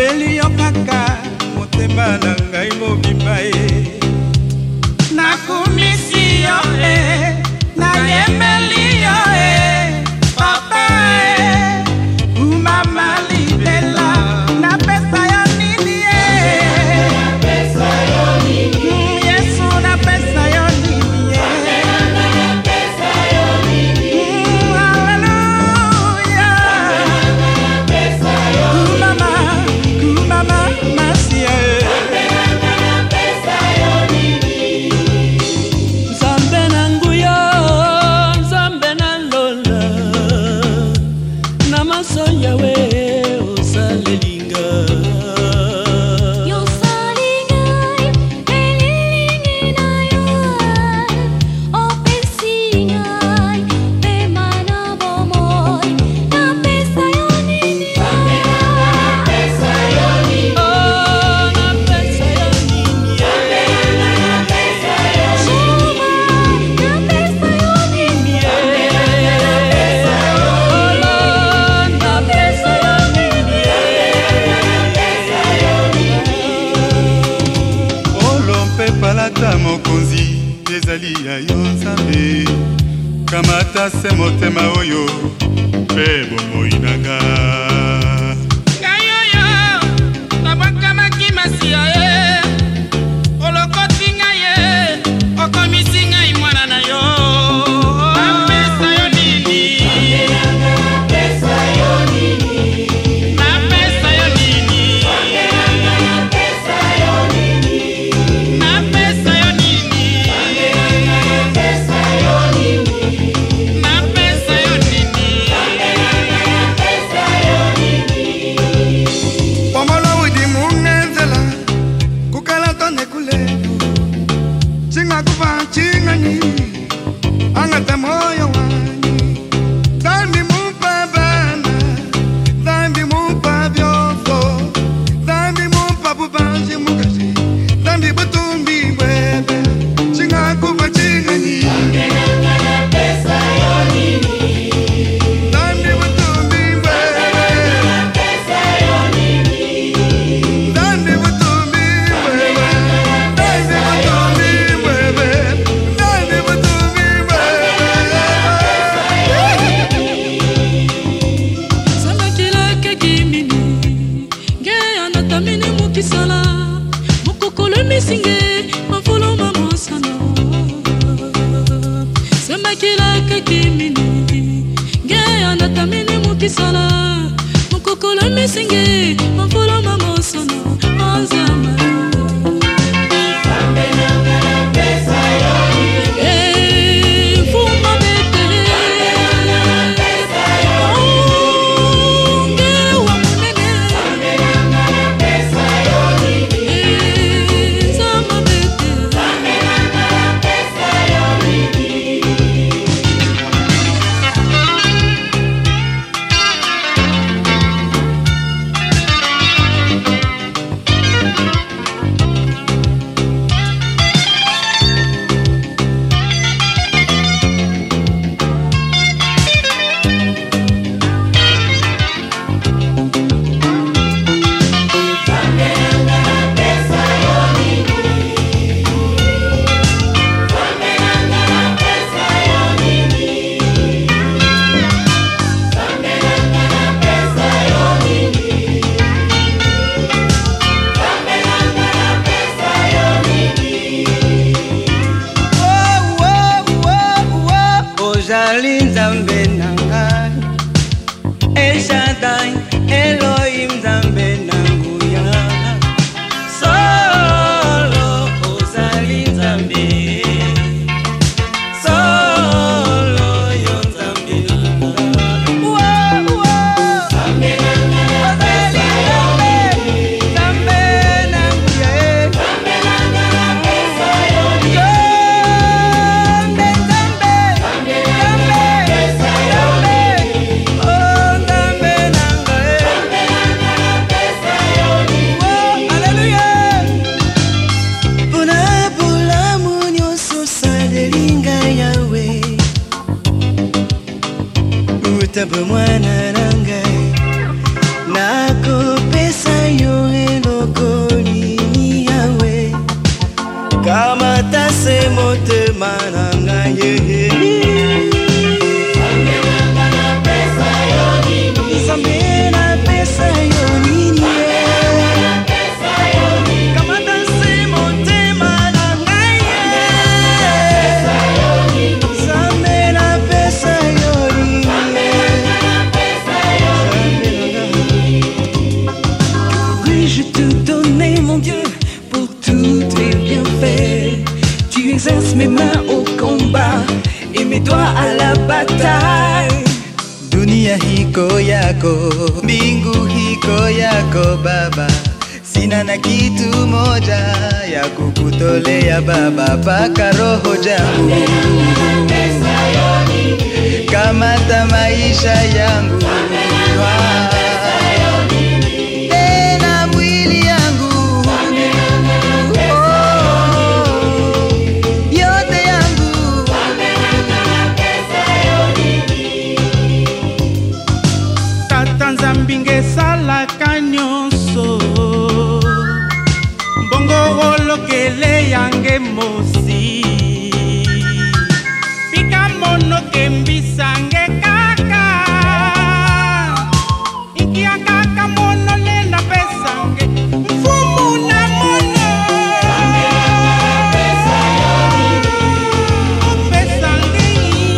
Naleli yo kaka motema na ngai mobimba nakumisi yo nayembeli yo papa mama libela napesa yo nini Yesu napesa yo nini mokonzi ezali ya yo Nzambe kamata se motema oyo pe bomoi nanga ngayoyo nabakamaki masia olokoti ngai okomisi ngai mwana na yo napesa yo nini napesa yo nini napesa yo nini napesa yo nini napesa yo nini napesa yo nini napesa yo nini napesa yo nini pomolo widi munenzela kukala tone kule chinga kufa chinga ni angata moyo wani dhambi mumpa bana dhambi mumpa byoso dhambi mumpa bubanji mukashi dhambi butumbi bwebe chinga kufa chinga ni napesa yo nini dhambi butumbi bwebe napesa yo nini dhambi butumbi bwebe dhambi butumbi bwebe dhambi butumbi bwebe Samakila kekimini nge anatamini mukisala mukukulu misinge mafulu mamosano Samakila kekimini nge anatamini mukisala mukukulu misinge mafulu mamosano Anzama Ojali Nzambe nanga El Shaddai Elohim Nzambe nanguya Solo ozali Nzambe Solo yo Nzambe nanga Nzambe nanga ozali Nzambe nanguya Nzambe nanga napesa yo Tabu mwana nangai nakupesa yo tout donner, mon Dieu, pour tous tes bienfaits. Tu exerces mes mains au combat et mes doigts à la bataille. Dunia hiko yako, mbingu hiko yako Baba. Sina na kitu moja ya kukutolea Baba, paka roho jangu kamata maisha yangu tena mwili yangu yote yangu Tata Nzambinge salaka nyonso mbongo olokele yange mosi pika mono kembisange kaka ikia kaka mono nenda pesange mfumu na mono pesange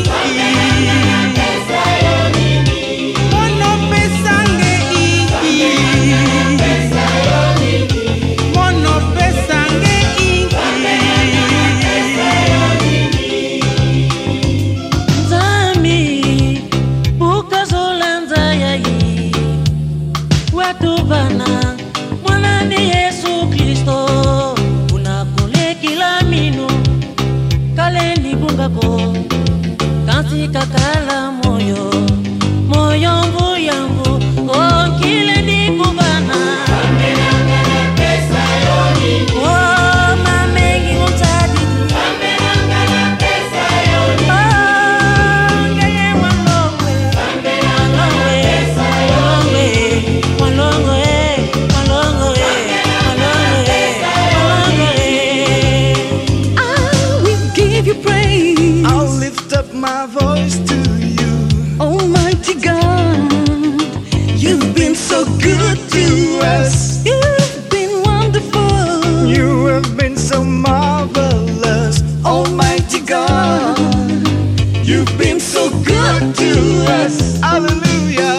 mono pesange mono pesange Zami ukazolanza yayi watu bana mwana ni Yesu Kristo unakole kila minu kalendi bungako kansi kakala moyo moyo mbu yangu oh kile ni kubana oh mamengi mutadi I'll lift up my voice to you, Almighty God. You've been so good to us. You've been wonderful. You have been so marvelous, Almighty God. You've been so good to us. Hallelujah.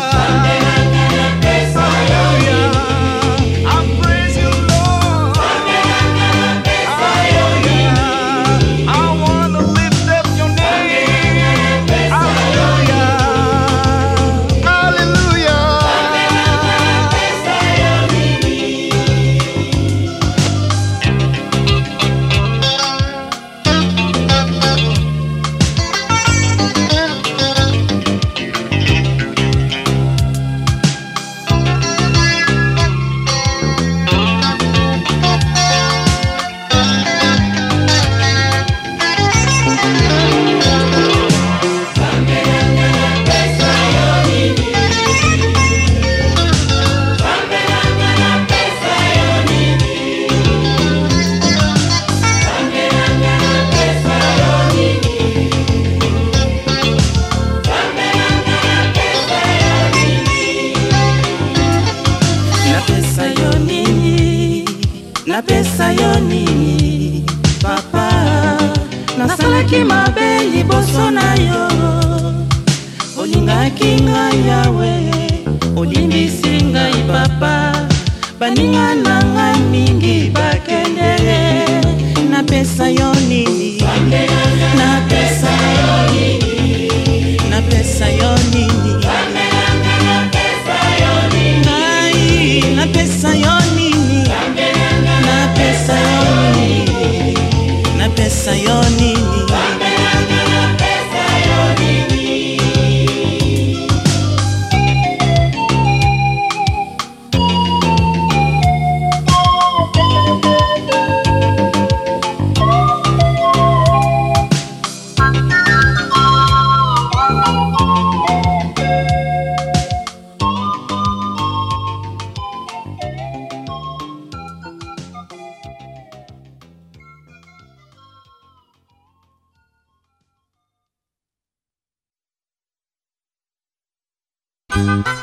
Hallelujah. I praise you, Lord. Hallelujah. I wanna lift up your name. Hallelujah. Hallelujah. Napesa yo nini papa nasalaki mabe liboso na yo olingaki ngai yawe olimbisi ngai papa baninga na ngai mingi bakende napesa yo nini napesa yo nini napesa yo nini ngai napesa yo nini napesa yo nini napesa yo nini Thank